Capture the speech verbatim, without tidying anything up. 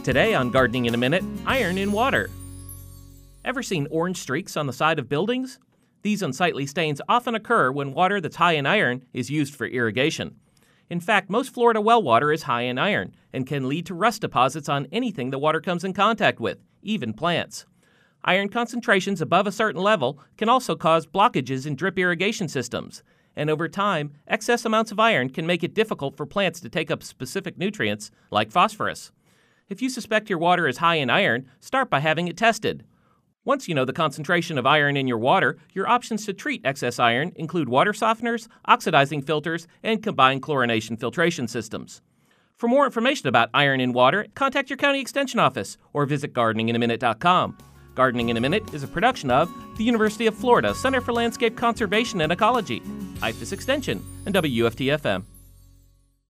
Today on Gardening in a Minute, iron in water. Ever seen orange streaks on the side of buildings? These unsightly stains often occur when water that's high in iron is used for irrigation. In fact, most Florida well water is high in iron and can lead to rust deposits on anything the water comes in contact with, even plants. Iron concentrations above a certain level can also cause blockages in drip irrigation systems, and over time, excess amounts of iron can make it difficult for plants to take up specific nutrients like phosphorus. If you suspect your water is high in iron, start by having it tested. Once you know the concentration of iron in your water, your options to treat excess iron include water softeners, oxidizing filters, and combined chlorination filtration systems. For more information about iron in water, contact your county extension office or visit gardening in a minute dot com. Gardening in a Minute is a production of the University of Florida Center for Landscape Conservation and Ecology, I F A S Extension, and W U F T F M.